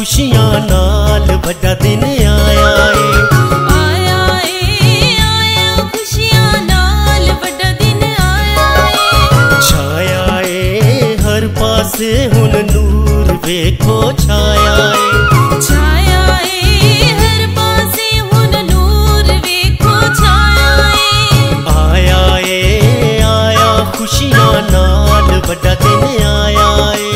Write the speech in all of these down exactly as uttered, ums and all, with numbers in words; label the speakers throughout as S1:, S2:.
S1: खुशियां नाल बड़ा दिन आया ए।
S2: आया ए आया खुशियां नाल बड़ा दिन आया ए।
S1: छाया ए हर पासे हुन नूर वेखो छाया ए।
S2: छाया ए हर पासे हुन नूर वेखो छाया ए।
S1: आया ए आया खुशियां नाल बड़ा दिन आया ए।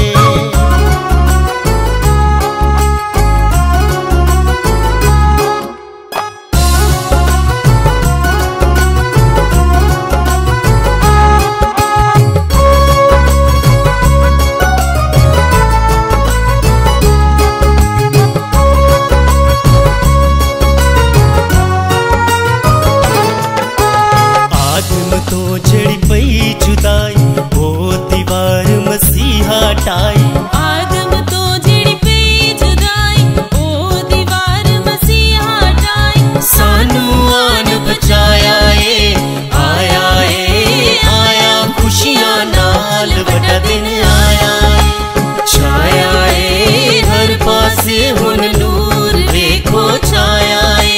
S1: तो जड़ी पई जुदाई वो दीवार मसीहा टाई।
S2: आदम तो जड़ी पई जुदाई ओ दीवार मसीहा टाई।
S1: सानू आन बचाया ए। आया ए आया खुशियां नाल बड़ा दिन आया ए। छाया ए हर पासे हुन नूर वेखो छाया ए।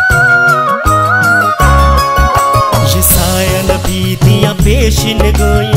S1: पेशन गोई